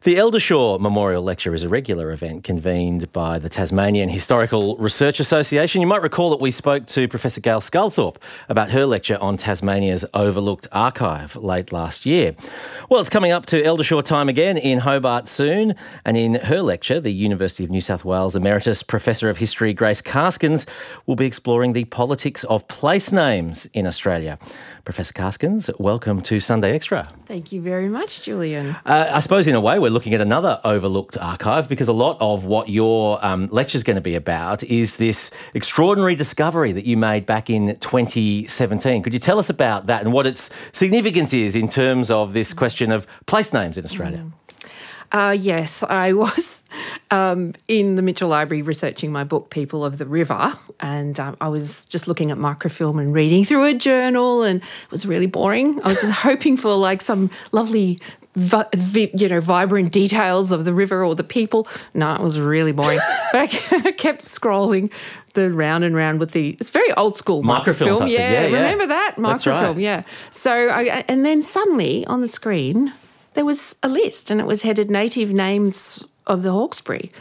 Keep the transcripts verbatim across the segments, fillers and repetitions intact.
The Eldershaw Memorial Lecture is a regular event convened by the Tasmanian Historical Research Association. You might recall that we spoke to Professor Gail Sculthorpe about her lecture on Tasmania's overlooked archive late last year. Well, it's coming up to Eldershaw time again in Hobart soon, and in her lecture, the University of New South Wales Emeritus Professor of History Grace Karskens will be exploring the politics of place names in Australia. Professor Karskens, welcome to Sunday Extra. Thank you very much, Julian. Uh, I suppose in a way we're looking at another overlooked archive, because a lot of what your um, lecture is going to be about is this extraordinary discovery that you made back in twenty seventeen. Could you tell us about that and what its significance is in terms of this question of place names in Australia? Mm. Uh, yes, I was um, in the Mitchell Library researching my book, People of the River, and um, I was just looking at microfilm and reading through a journal, and it was really boring. I was just hoping for like some lovely, vi- vi- you know, vibrant details of the river or the people. No, it was really boring. But I kept scrolling the round and round with the, it's very old school microfilm. microfilm. Yeah, yeah, yeah, remember that? Microfilm, right. yeah. So, I, and then suddenly on the screen, there was a list and it was headed Native Names of the Hawkesbury.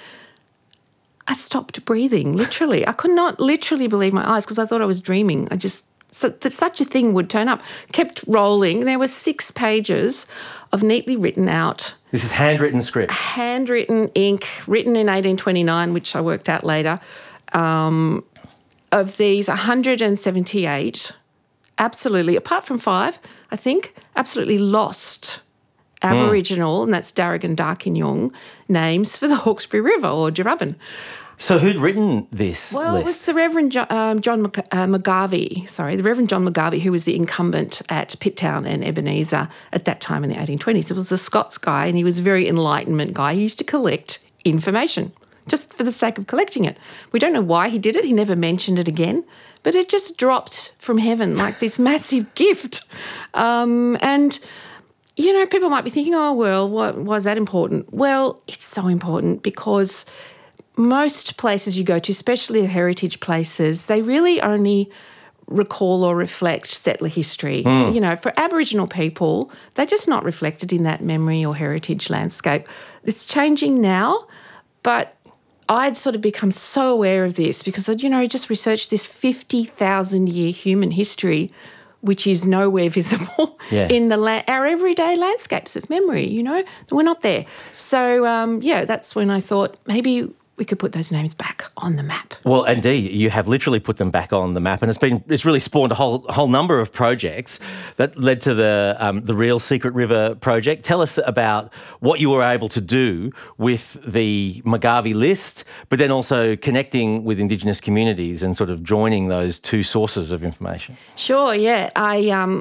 I stopped breathing, literally. I could not literally believe my eyes because I thought I was dreaming. I just, so that such a thing would turn up. Kept rolling. There were six pages of neatly written out. This is handwritten script. Handwritten ink, written in eighteen twenty-nine, which I worked out later, um, of these one hundred seventy-eight, absolutely, apart from five, I think, absolutely lost Aboriginal, mm. and that's Darug and Darkinjung, names for the Hawkesbury River or Jarubin. So who'd written this well, list? Well, it was the Reverend jo- um, John Mc- uh, McGarvey, sorry, the Reverend John McGarvey, who was the incumbent at Pitttown and Ebenezer at that time in the eighteen twenties. It was a Scots guy and he was a very Enlightenment guy. He used to collect information just for the sake of collecting it. We don't know why he did it. He never mentioned it again, but it just dropped from heaven like this massive gift. Um, and... You know, people might be thinking, oh, well, what, why is that important? Well, it's so important because most places you go to, especially the heritage places, they really only recall or reflect settler history. Mm. You know, for Aboriginal people, they're just not reflected in that memory or heritage landscape. It's changing now, but I'd sort of become so aware of this because I'd, you know, just researched this fifty thousand year human history which is nowhere visible yeah. in the la- our everyday landscapes of memory, you know. We're not there. So, um, yeah, that's when I thought maybe we could put those names back on the map. Well, indeed, you have literally put them back on the map, and it's been it's really spawned a whole whole number of projects that led to the um, the Real Secret River project. Tell us about what you were able to do with the McGarvey list, but then also connecting with Indigenous communities and sort of joining those two sources of information. Sure, yeah. I um,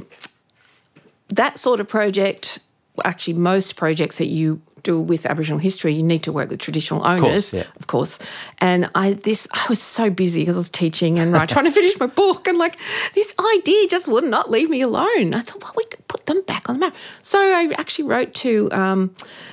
that sort of project, actually most projects that you do with Aboriginal history, you need to work with traditional owners, of course. Yeah. Of course. And I this I was so busy because I was teaching and right, trying to finish my book, and like this idea just would not leave me alone. I thought, well, we could put them back on the map. So I actually wrote to um,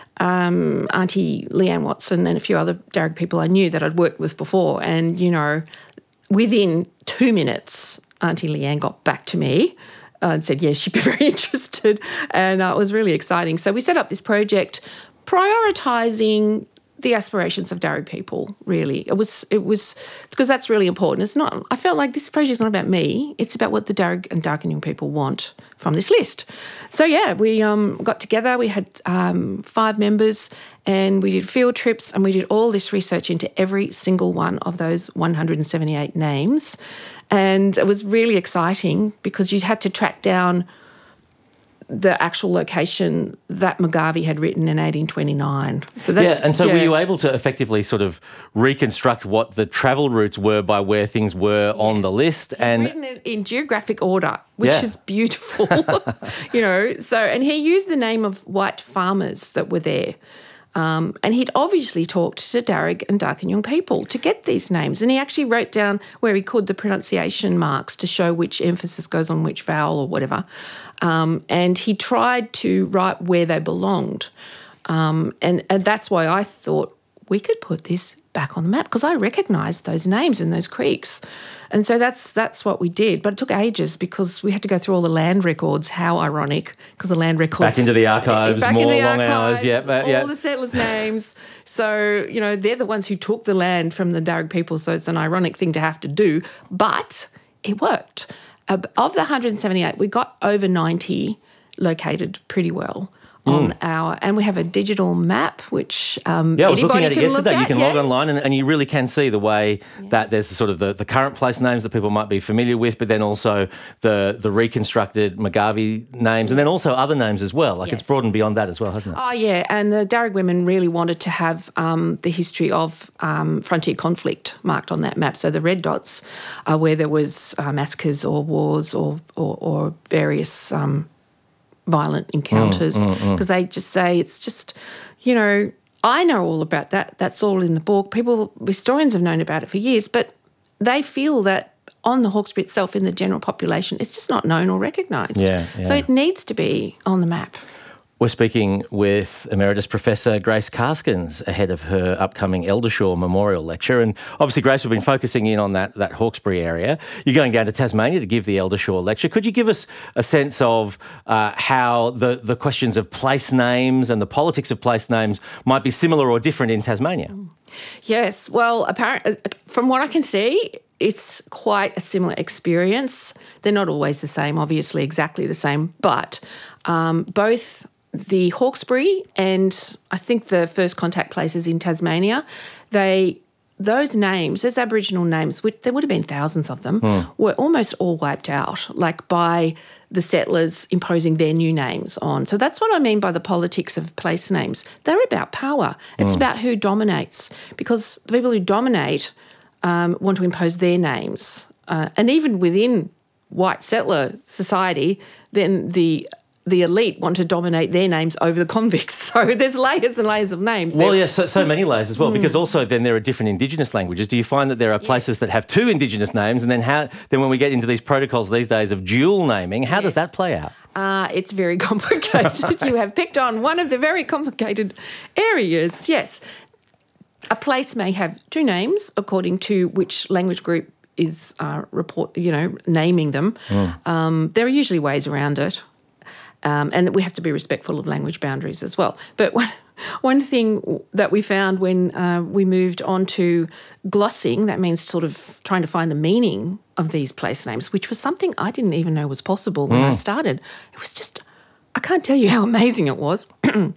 um, Auntie Leanne Watson and a few other Darug people I knew that I'd worked with before, and you know, within two minutes, Auntie Leanne got back to me and said, yes, she'd be very interested, and uh, it was really exciting. So we set up this project prioritising the aspirations of Darug people, really. It was, it was because that's really important. It's not, I felt like this project's not about me. It's about what the Darug and Darkinjung people want from this list. So, yeah, we um, got together. We had um, five members and we did field trips and we did all this research into every single one of those one hundred seventy-eight names. And it was really exciting because you had to track down the actual location that McGarvey had written in eighteen twenty-nine. So that's, yeah, and so yeah. were you able to effectively sort of reconstruct what the travel routes were by where things were yeah. on the list? He's and written it in geographic order, which yeah. is beautiful. You know, so, and he used the name of white farmers that were there. Um, and he'd obviously talked to Darug and Darkinjung people to get these names. And he actually wrote down where he could the pronunciation marks to show which emphasis goes on which vowel or whatever. Um, and he tried to write where they belonged. Um, and, and that's why I thought we could put this back on the map because I recognised those names and those creeks. And so that's that's what we did. But it took ages because we had to go through all the land records. How ironic, because the land records... Back into the archives, back more into the long archives, hours. Yep, uh, all yep. the settlers' names. So, you know, they're the ones who took the land from the Darug people, so it's an ironic thing to have to do. But it worked. Uh, of the one hundred seventy-eight, we got over ninety located pretty well. On mm. our, and we have a digital map, which um, yeah, I was looking at it yesterday. At, you can yeah. log online, and, and you really can see the way yeah. that there's sort of the, the current place names that people might be familiar with, but then also the the reconstructed Mugabe names, yes. and then also other names as well. Like yes. it's broadened beyond that as well, hasn't it? Oh yeah, and the Darug women really wanted to have um, the history of um, frontier conflict marked on that map. So the red dots are where there was uh, massacres or wars or or, or various. Um, violent encounters because mm, mm, mm. they just say it's just, you know, I know all about that. That's all in the book. People, historians have known about it for years, but they feel that on the Hawkesbury itself in the general population, it's just not known or recognised. Yeah, yeah. So it needs to be on the map. We're speaking with Emeritus Professor Grace Karskens ahead of her upcoming Eldershaw Memorial Lecture. And obviously, Grace, we've been focusing in on that, that Hawkesbury area. You're going down to Tasmania to give the Eldershaw Lecture. Could you give us a sense of uh, how the, the questions of place names and the politics of place names might be similar or different in Tasmania? Yes. Well, apparently, from what I can see, it's quite a similar experience. They're not always the same, obviously, exactly the same, but um, both... the Hawkesbury and I think the first contact places in Tasmania, they those names, those Aboriginal names, which there would have been thousands of them, mm. were almost all wiped out, like by the settlers imposing their new names on. So that's what I mean by the politics of place names. They're about power. It's mm. about who dominates, because the people who dominate um, want to impose their names. Uh, and even within white settler society, then the the elite want to dominate their names over the convicts. So there's layers and layers of names. Well, yes, yeah, so, so many layers as well, mm. because also then there are different Indigenous languages. Do you find that there are places yes. that have two Indigenous names, and then how? Then when we get into these protocols these days of dual naming, how yes. does that play out? Uh, it's very complicated. Right. You have picked on one of the very complicated areas. Yes. A place may have two names according to which language group is uh, report, you know, naming them. Mm. Um, there are usually ways around it. Um, and we have to be respectful of language boundaries as well. But one, one thing that we found when uh, we moved on to glossing, that means sort of trying to find the meaning of these place names, which was something I didn't even know was possible when mm. I started. It was just, I can't tell you how amazing it was.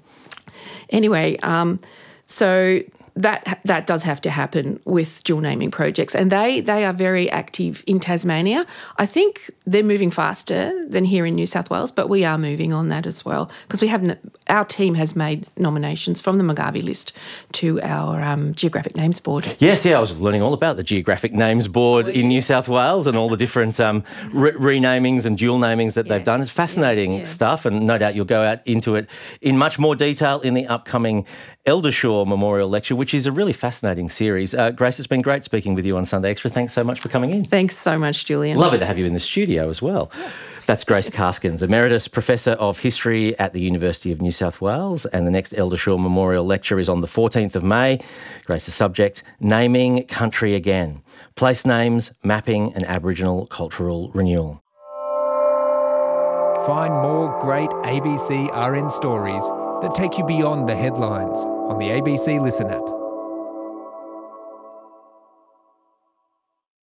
Anyway, um, so that that does have to happen with dual naming projects, and they they are very active in Tasmania. I think they're moving faster than here in New South Wales, but we are moving on that as well, because we have our team has made nominations from the Mugabe list to our um, Geographic Names Board. Yes, yeah, I was learning all about the Geographic Names Board in New South Wales and all the different um, re- renamings and dual namings that yes. they've done. It's fascinating yeah, yeah. stuff, and no doubt you'll go out into it in much more detail in the upcoming Eldershaw Memorial Lecture, which is a really fascinating series. Uh, Grace, it's been great speaking with you on Sunday Extra. Thanks so much for coming in. Thanks so much, Julian. Lovely to have you in the studio as well. Yes. That's Grace Karskens, Emeritus Professor of History at the University of New South Wales, and the next Eldershaw Memorial Lecture is on the fourteenth of May. Grace's subject, Naming Country Again, Place Names, Mapping and Aboriginal Cultural Renewal. Find more great A B C R N stories that take you beyond the headlines on the A B C Listen app.